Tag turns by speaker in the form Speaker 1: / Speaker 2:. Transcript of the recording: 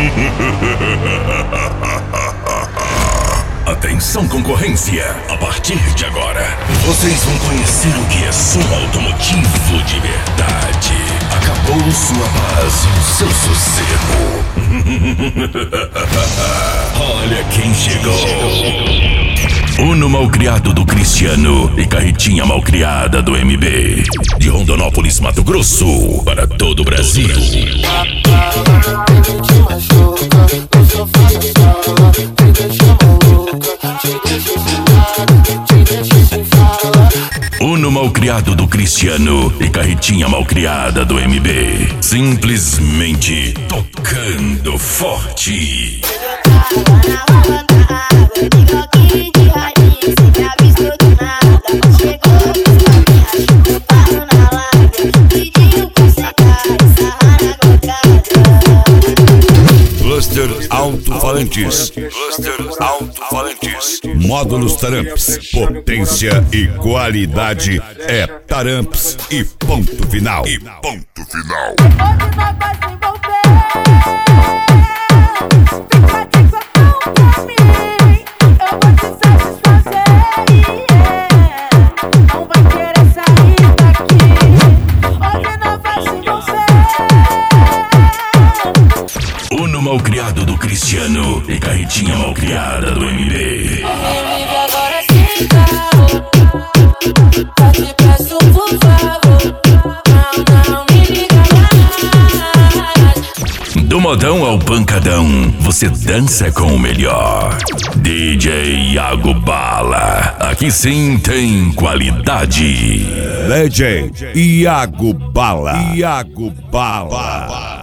Speaker 1: Atenção, concorrência! A partir de agora, vocês vão conhecer o que é som automotivo de verdade. Acabou sua paz e o seu sossego. Olha quem chegou. Uno malcriado do Cristiano e carretinha malcriada do MB. De Rondonópolis, Mato Grosso, para todo o Brasil. Uno malcriado do Cristiano e carretinha malcriada do MB. Simplesmente tocando forte. Cluster Alto-Falantes. Módulos Taramps. Potência e qualidade é Taramps e ponto final. Uno malcriado do Cristiano e carretinha malcriada do MB.
Speaker 2: Agora sim, tá te peço por favor, não me liga mais.
Speaker 1: Do modão ao pancadão, você dança com o melhor. DJ Iago Bala, aqui sim tem qualidade. DJ Iago Bala.